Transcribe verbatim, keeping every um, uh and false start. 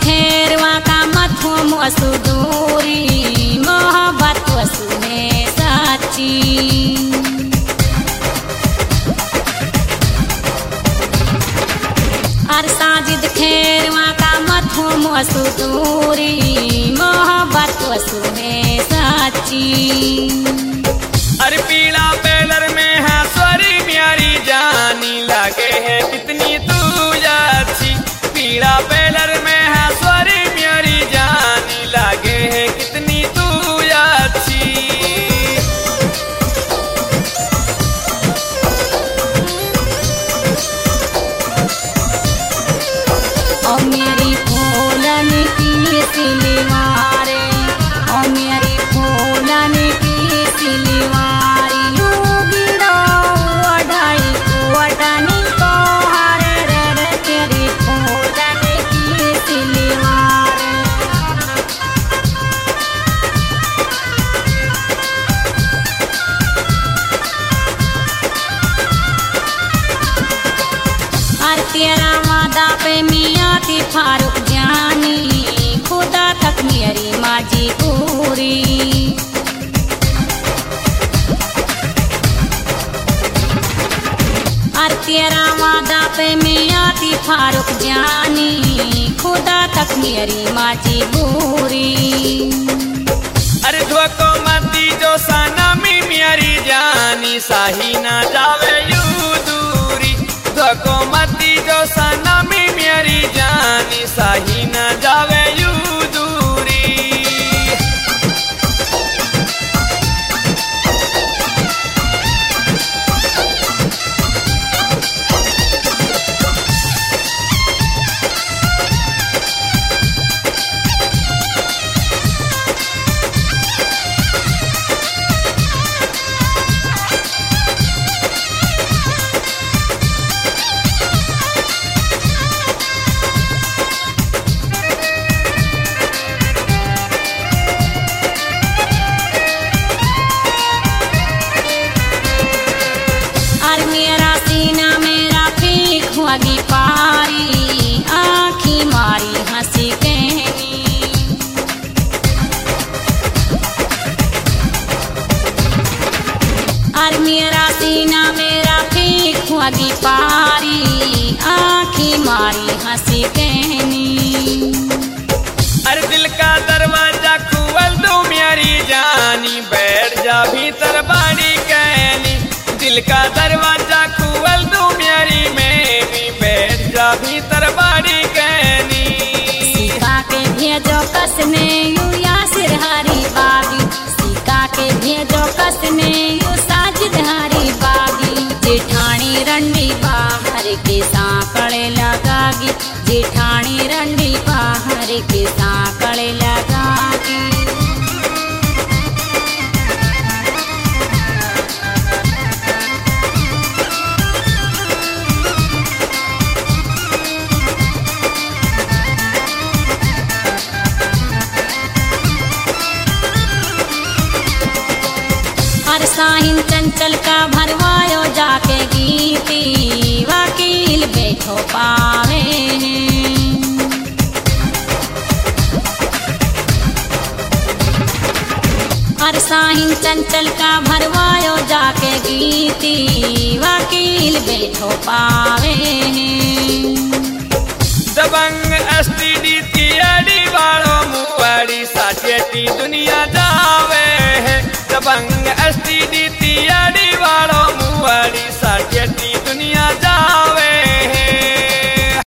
खेरवा का मथो मसु दूरी मोहब्बत वसु में सच्ची। अर साजिद खेरवा का मथो मसु दूरी मोहब्बत वसु में सच्ची। अरे पीला पेलर में है स्वरी म्यारी जानी लगे है कितनी तू अच्छी। पीला पेलर में है स्वरी म्यारी जानी लगे है कितनी तू अच्छी। ओ मेरी फूलन की सिलवारे, ओ मेरी फूलन की सिलवारी लूगिड़ो वढ़ाई वटनी को हरे रे रे तेरी फूलन की सिलवारे। और तेरा वादा पे मियाँ थी फारूक जानी खुदा तक मेरी माजी पूरी। और तेरा वादा पे मियाँ थी फारूक जानी खुदा तक मेरी माजी पूरी। अरे धोको मती जो सनमी म्यारी जानी साही ना जावे यू दूरी। धोको मती जो सनमी म्यारी जानी साही ना जावे यू दूरी। और मेरा सीना मेरा फीक हुआगी पारी आँखी मारी हंसी कहनी। और मेरा सीना मेरा फीक हुआगी पारी आँखी मारी हंसी कहनी। अरे दिल का दरवाजा खुल दो म्यारी जानी बैठ जा भीतर बाड़ी कहनी। दिल का दरवाजा खुल दो म्यारी में भी बैठ जा भीतर बाड़ी कहनी। सिका के भेजो कसने यू यासिर हरी बागी, सिका के भेजो कसने यू साजिद हरी बागी। जेठानी रंडी बाहर के सांकड़े लगागी, जेठानी रंडी बाहर के सांकड़े लगागी। हर साहिन चंचल का भरवायो जाके गीती वकील बैठो पावे हैं। हर साहिन चंचल का भरवायो जाके गीती वकील बैठो पावे हैं। दबंग एसटीडी तियाड़ी वालों मुआड़ी साचेटी दुनिया जावे है। दबंग एसटीडी